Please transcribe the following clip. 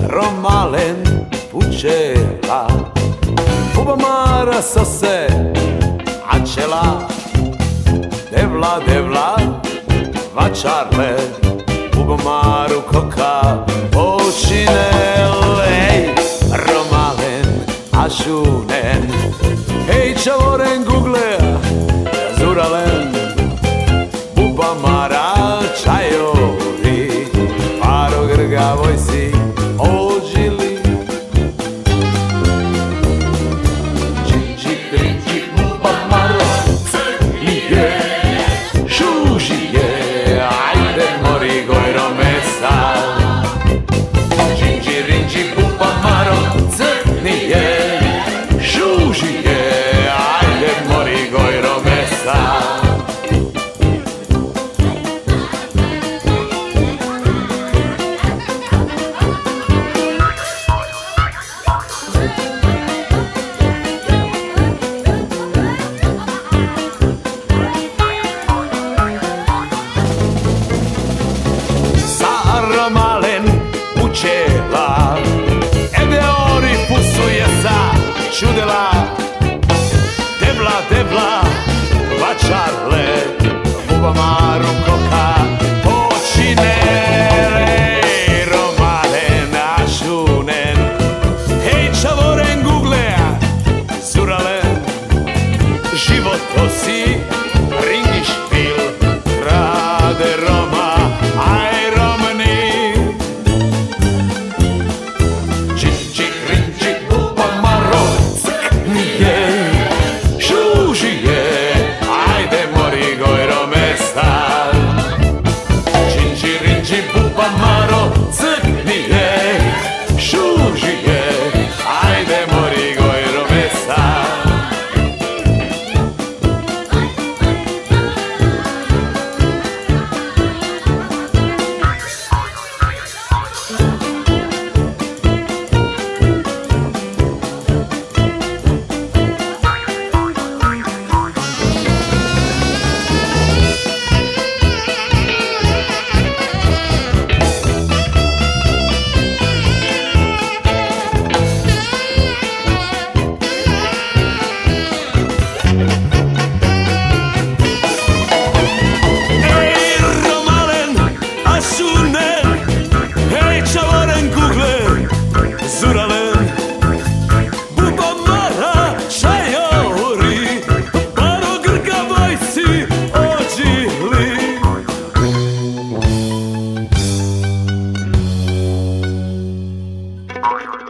Romalen pucela Bubamara sose Acela Devla, devla Vačarle Bubamaru koka Počinele Romalen Ašunen Hej čavoren Google Zuralen Bubamara čajori Paro grga vojsi ožili Čiči kriči Bubamaro Crnije Šužije Ajde mori gojro mesa Čiči rinči Bubamaro Crnije Šužije Ajde mori gojro mesa Čela Edeori pusuje sa čudela Devla, devla Vačarle Bubamaru koka Počinele Romalen Ašunen Hej čavoren Googlea Zuralen Životosi Ringi špil Rade Roma Aj Romni Bubamaro crknije, šužije, ajde mori gojro mesa. Zuralen Bubamara čajori Paro grga vojsi ožili